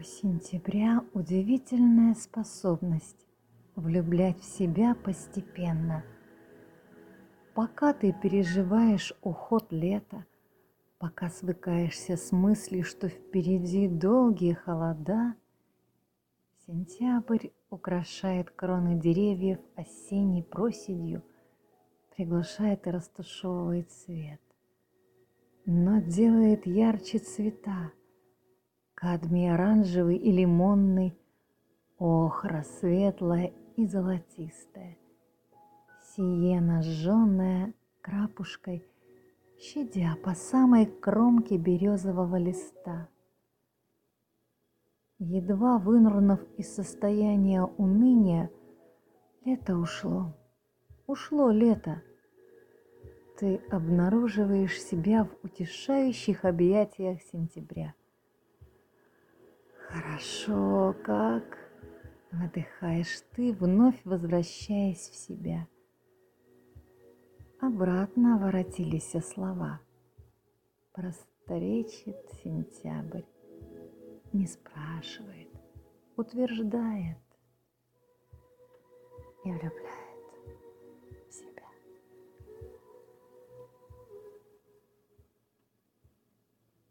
сентября удивительная способность влюблять в себя постепенно. Пока ты переживаешь уход лета, пока свыкаешься с мыслью, что впереди долгие холода, сентябрь украшает кроны деревьев осенней проседью, приглушает и растушевывает свет, но делает ярче цвета: кадмий оранжевый и лимонный, охра светлая и золотистая, сиена жженая крапушкой, щадя по самой кромке березового листа. Едва вынырнув из состояния уныния, лето ушло. Ушло лето. Ты обнаруживаешь себя в утешающих объятиях сентября. Хорошо, как выдыхаешь ты, вновь возвращаясь в себя. Обратно воротились слова. Просторечит сентябрь, не спрашивает, утверждает и влюбляет.